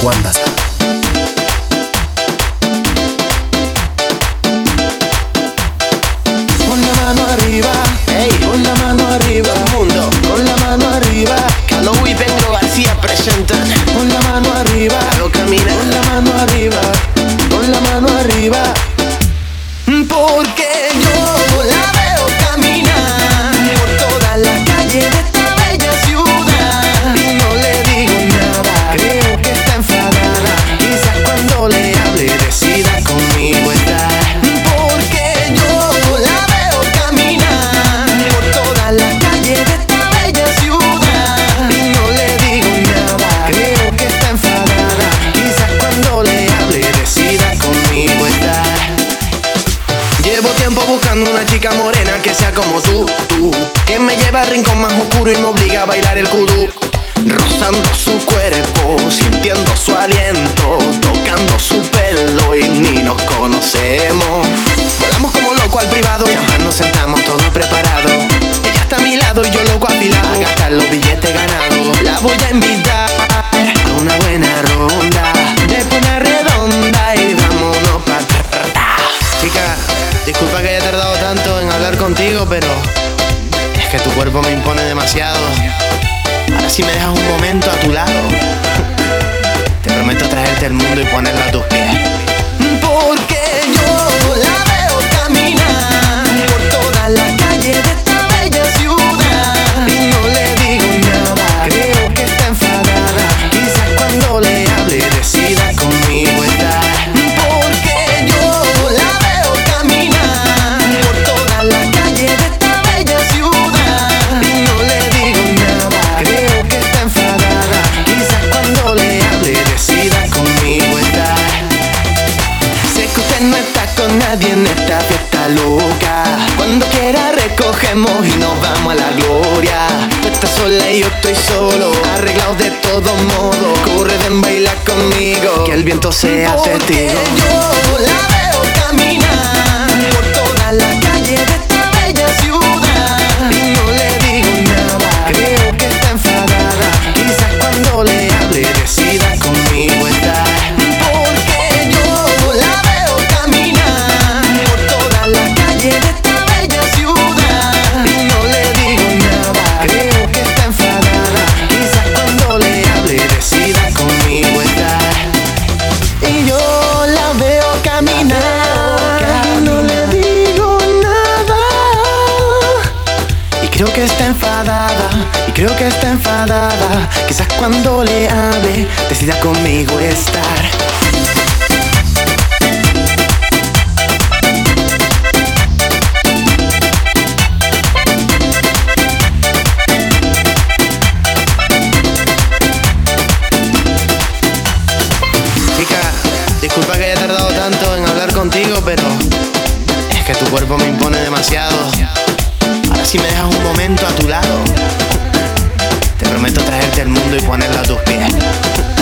Juan Daza. Con la mano arriba, ey, con la mano arriba, mundo, con la mano arriba. Calou y Pedro García presentan. Con la mano arriba, lo camina. Con la mano arriba, con la mano arriba. Porque yo la veo caminar por toda la calle de esta bella ciudad y no le digo nada, creo que está enfadada. Quizás cuando le hable decida conmigo estar. Porque yo la veo caminar por toda la calle de esta bella ciudad y no le digo nada, creo que está enfadada. Quizás cuando le hable decida conmigo estar. Llevo tiempo buscando una chica morena que sea como tú, que me lleva al rincón más oscuro y me obliga a bailar el kudú. Rozando su cuerpo, sintiendo su aliento, tocando su pelo y ni nos conocemos. Volamos como locos al privado y jamás nos sentamos todos preparados. Ella está a mi lado y yo loco afilado a gastar los billetes ganados. La voy a invitar a una buena ronda, después una redonda y vámonos pa' atrás. Chica, disculpa que haya tardado tanto en hablar contigo, pero es que tu cuerpo me impone demasiado. Ahora si me dejas un momento a tu lado, te prometo traerte el mundo y ponerlo a tus pies. Porque yo la veo caminar por toda la calle de esta bella ciudad y no le digo nada, creo que está enfadada. Quizás cuando le hable decida conmigo estar. Porque yo la veo caminar por toda la calle de esta bella ciudad y no le digo nada, creo que está enfadada. Quizás cuando le hable decida conmigo estar. Sé que usted no está con nadie en esta fiesta loca. Cuando quiera recogemos y nos vamos a la gloria. Tú estás sola y yo estoy solo, arreglados de todos modos. Corre, ven, baila conmigo, que el viento sea testigo. Yo la veo caminar por toda la calle de esta bella ciudad y no le digo nada, creo que está enfadada. Quizás cuando le hable decida conmigo estar. Porque yo la veo caminar por toda la calle de esta bella ciudad y no le digo nada, creo que está enfadada. Quizás cuando le hable decida conmigo estar. Y yo la veo caminar y no le digo nada. Y creo que está enfadada, y creo que está enfadada. Quizás cuando le hable decida conmigo estar. Chica, disculpa que haya tardado tanto en hablar contigo, pero es que tu cuerpo me impone demasiado. Ahora si me dejas un momento a tu lado, te prometo traerte el mundo y ponerlo a tus pies.